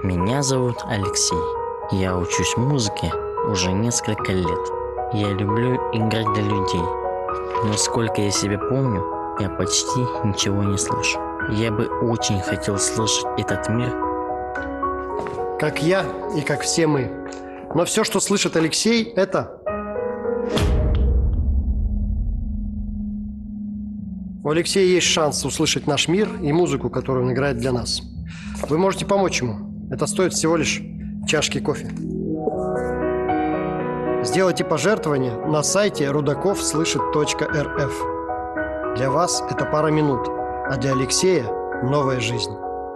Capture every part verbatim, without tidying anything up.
Меня зовут Алексей. Я учусь музыке уже несколько лет. Я люблю играть для людей. Но сколько я себя помню, я почти ничего не слышу. Я бы очень хотел слышать этот мир. Как я и как все мы. Но все, что слышит Алексей, это... У Алексея есть шанс услышать наш мир и музыку, которую он играет для нас. Вы можете помочь ему. Это стоит всего лишь чашки кофе. Сделайте пожертвование на сайте рудаков слышит точка эр эф. Для вас это пара минут, а для Алексея новая жизнь.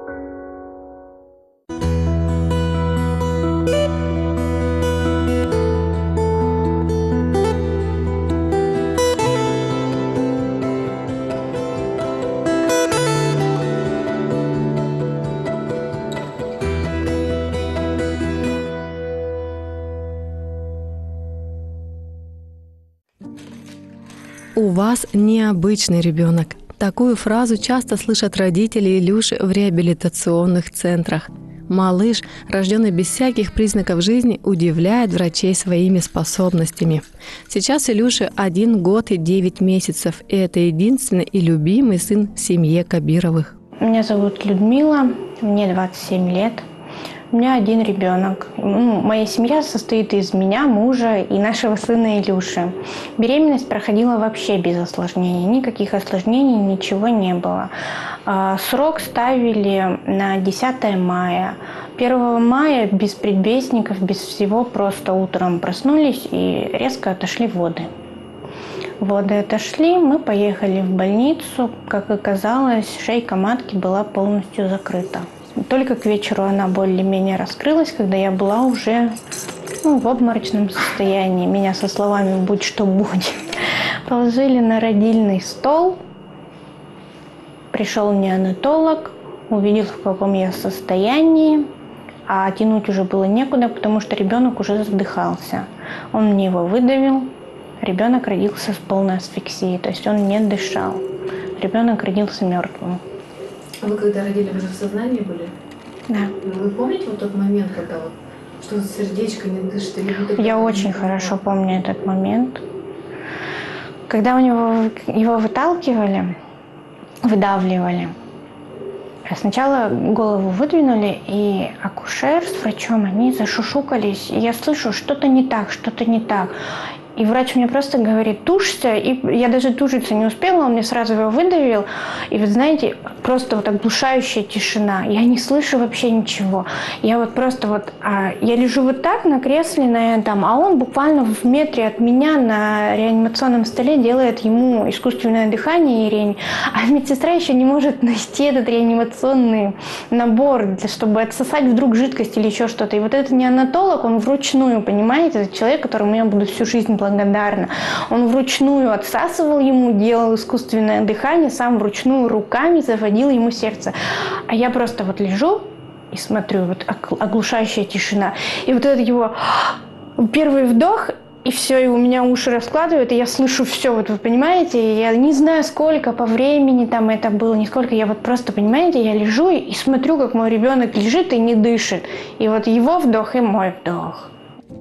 У вас необычный ребенок. Такую фразу часто слышат родители Илюши в реабилитационных центрах. Малыш, рожденный без всяких признаков жизни, удивляет врачей своими способностями. Сейчас Илюше один год и девять месяцев, и это единственный и любимый сын в семье Кабировых. Меня зовут Людмила, мне двадцать семь лет. У меня один ребенок. Ну, моя семья состоит из меня, мужа и нашего сына Илюши. Беременность проходила вообще без осложнений. Никаких осложнений, ничего не было. Срок ставили на десятое мая. первого мая без предвестников, без всего, просто утром проснулись и резко отошли воды. Воды отошли, мы поехали в больницу. Как оказалось, шейка матки была полностью закрыта. Только к вечеру она более-менее раскрылась, когда я была уже ну, в обморочном состоянии. Меня со словами «будь что будет» положили на родильный стол. Пришел неонатолог, увидел, в каком я состоянии, а тянуть уже было некуда, потому что ребенок уже задыхался. Он мне его выдавил, ребенок родился с полной асфиксией, то есть он не дышал. Ребенок родился мертвым. А вы когда родили, вы же в сознании были? Да. Вы помните вот тот момент, когда вот что сердечко не дышит? Или вы Я очень хорошо помню этот момент. Когда у него его выталкивали, выдавливали, сначала голову выдвинули, и акушер с врачом, они зашушукались. И я слышу, что-то не так, что-то не так. И врач мне просто говорит, тушься, и я даже тушиться не успела, он мне сразу его выдавил. И вы знаете, просто вот оглушающая тишина. Я не слышу вообще ничего. Я вот просто вот, а, я лежу вот так на кресле на этом, а он буквально в метре от меня на реанимационном столе делает ему искусственное дыхание и рень. А медсестра еще не может найти этот реанимационный набор, чтобы отсосать вдруг жидкость или еще что-то. И вот этот неонатолог, он вручную, понимаете, это человек, которому я буду всю жизнь благодарна. благодарна. Он вручную отсасывал ему, делал искусственное дыхание, сам вручную руками заводил ему сердце. А я просто вот лежу и смотрю, вот оглушающая тишина. И вот этот его первый вдох, и все, и у меня уши раскладывают, и я слышу все, вот вы понимаете, я не знаю, сколько по времени там это было, не сколько, я вот просто, понимаете, я лежу и смотрю, как мой ребенок лежит и не дышит. И вот его вдох и мой вдох.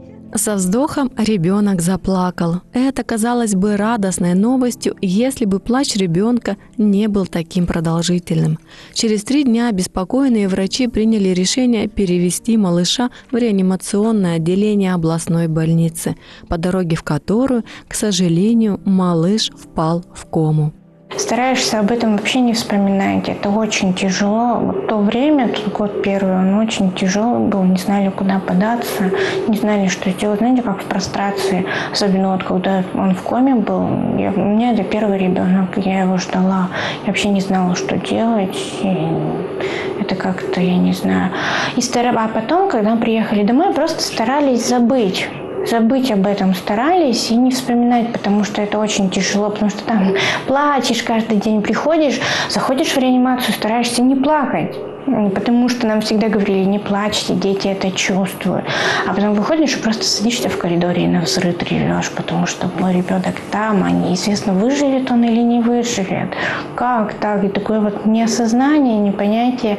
Со вздохом ребенок заплакал. Это, казалось бы, радостной новостью, если бы плач ребенка не был таким продолжительным. Через три дня обеспокоенные врачи приняли решение перевести малыша в реанимационное отделение областной больницы, по дороге в которую, к сожалению, малыш впал в кому. Стараешься об этом вообще не вспоминать. Это очень тяжело. Вот то время, тот год первый, он очень тяжелый был. Не знали, куда податься, не знали, что сделать. Знаете, как в прострации. Особенно вот когда он в коме был. Я, у меня это первый ребенок, я его ждала. Я вообще не знала, что делать. И это как-то, я не знаю. И стар... А потом, когда приехали домой, просто старались забыть. Забыть об этом старались и не вспоминать, потому что это очень тяжело, потому что там плачешь каждый день, приходишь, заходишь в реанимацию, стараешься не плакать, потому что нам всегда говорили, не плачьте, дети это чувствуют. А потом выходишь и просто садишься в коридоре и навзрыд ревешь, потому что мой ребенок там, а неизвестно, выживет он или не выживет. Как так? И такое вот неосознание, непонятие.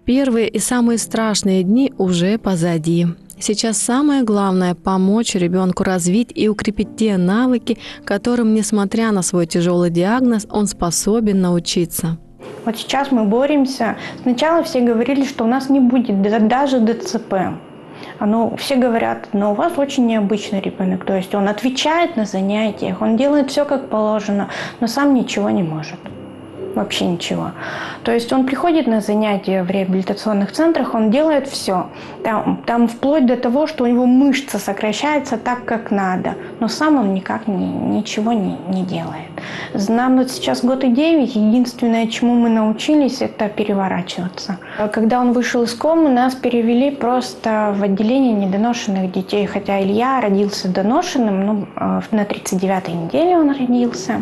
Первые и самые страшные дни уже позади. Сейчас самое главное – помочь ребенку развить и укрепить те навыки, которым, несмотря на свой тяжелый диагноз, он способен научиться. Вот сейчас мы боремся. Сначала все говорили, что у нас не будет даже ДЦП. Оно, все говорят, но у вас очень необычный ребенок. То есть он отвечает на занятиях, он делает все как положено, но сам ничего не может. Вообще ничего. То есть он приходит на занятия в реабилитационных центрах, он делает все. Там, там вплоть до того, что у него мышца сокращается так, как надо. Но сам он никак ни, ничего не, не делает. Нам вот сейчас год и девять. Единственное, чему мы научились, это переворачиваться. Когда он вышел из комы, нас перевели просто в отделение недоношенных детей. Хотя Илья родился доношенным, но на тридцать девятой неделе он родился.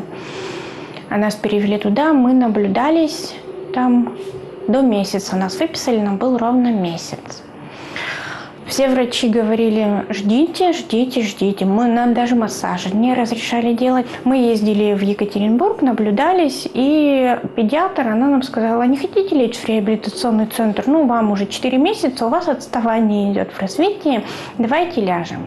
А нас перевели туда, мы наблюдались там до месяца. Нас выписали, нам был ровно месяц. Все врачи говорили, ждите, ждите, ждите. Мы, нам даже массажи не разрешали делать. Мы ездили в Екатеринбург, наблюдались, и педиатр, она нам сказала, не хотите лечь в реабилитационный центр? Ну, вам уже четыре месяца, у вас отставание идет в развитии, давайте ляжем.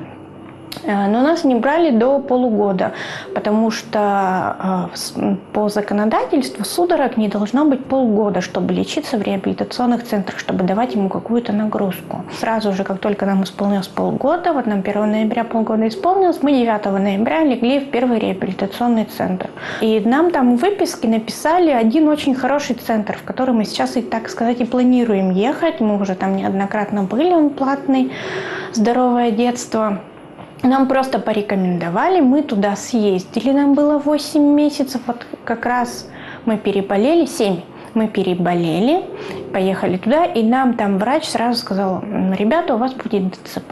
Но нас не брали до полугода, потому что по законодательству судорог не должно быть полгода, чтобы лечиться в реабилитационных центрах, чтобы давать ему какую-то нагрузку. Сразу же, как только нам исполнилось полгода, вот нам первого ноября полгода исполнилось, мы девятого ноября легли в первый реабилитационный центр. И нам там в выписке написали один очень хороший центр, в который мы сейчас, и так сказать, и планируем ехать. Мы уже там неоднократно были, он платный, «Здоровое детство». Нам просто порекомендовали, мы туда съездили, нам было восемь месяцев, вот как раз мы переболели, семь, мы переболели, поехали туда, и нам там врач сразу сказал, ребята, у вас будет ДЦП,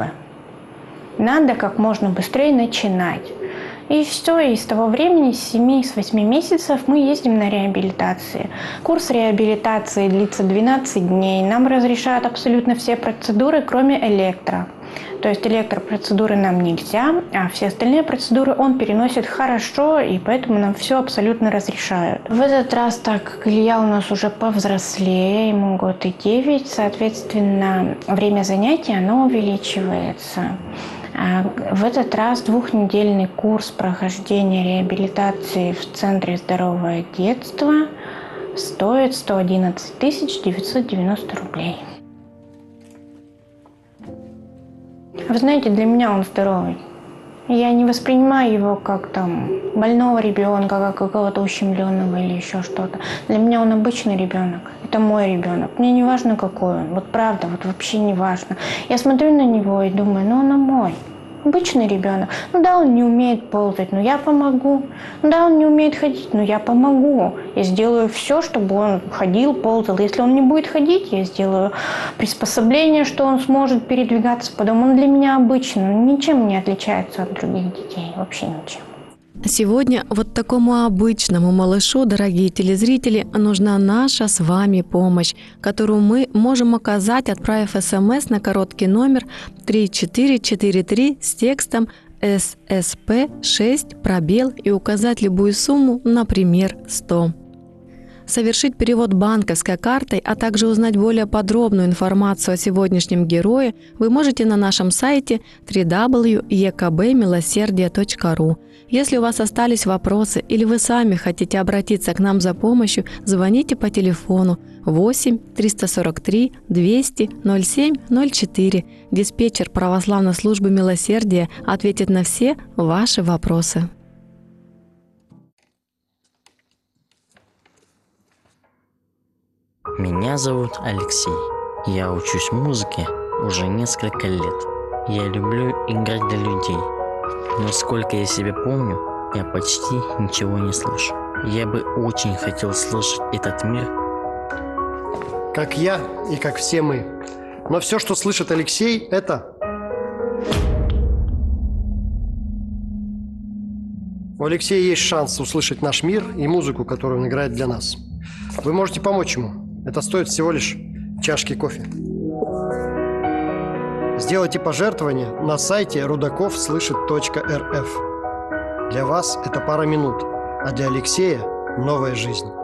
надо как можно быстрее начинать. И все, и с того времени, с семи, с восьми месяцев мы ездим на реабилитации. Курс реабилитации длится двенадцать дней, нам разрешают абсолютно все процедуры, кроме электро. То есть электропроцедуры нам нельзя, а все остальные процедуры он переносит хорошо, и поэтому нам все абсолютно разрешают. В этот раз, так как Илья у нас уже повзрослее, ему год и девять, соответственно, время занятий оно увеличивается. В этот раз двухнедельный курс прохождения реабилитации в Центре «Здоровое детство» стоит сто одиннадцать тысяч девятьсот девяносто рублей. Вы знаете, для меня он здоровый. Я не воспринимаю его как там больного ребенка, как какого-то ущемленного или еще что-то. Для меня он обычный ребенок. Это мой ребенок. Мне не важно, какой он. Вот правда, вот вообще не важно. Я смотрю на него и думаю, ну он мой. Обычный ребенок. Ну да, он не умеет ползать, но я помогу. Ну да, он не умеет ходить, но я помогу. Я сделаю все, чтобы он ходил, ползал. Если он не будет ходить, я сделаю приспособление, что он сможет передвигаться по дому. Он для меня обычный, он ничем не отличается от других детей. Вообще ничем. Сегодня вот такому обычному малышу, дорогие телезрители, нужна наша с вами помощь, которую мы можем оказать, отправив смс на короткий номер три четыре четыре три с текстом эс эс пэ шесть пробел и указать любую сумму, например, сто. Совершить перевод банковской картой, а также узнать более подробную информацию о сегодняшнем герое вы можете на нашем сайте дабл ю дабл ю дабл ю точка е ка бэ милосердие точка ру. Если у вас остались вопросы или вы сами хотите обратиться к нам за помощью, звоните по телефону восемь триста сорок три двести ноль семь ноль четыре. Диспетчер православной службы милосердия ответит на все ваши вопросы. Меня зовут Алексей. Я учусь музыке уже несколько лет. Я люблю играть для людей. Но сколько я себя помню, я почти ничего не слышу. Я бы очень хотел слышать этот мир. Как я и как все мы. Но все, что слышит Алексей, это... У Алексея есть шанс услышать наш мир и музыку, которую он играет для нас. Вы можете помочь ему. Это стоит всего лишь чашки кофе. Сделайте пожертвование на сайте рудаков слышит точка эр эф. Для вас это пара минут, а для Алексея новая жизнь.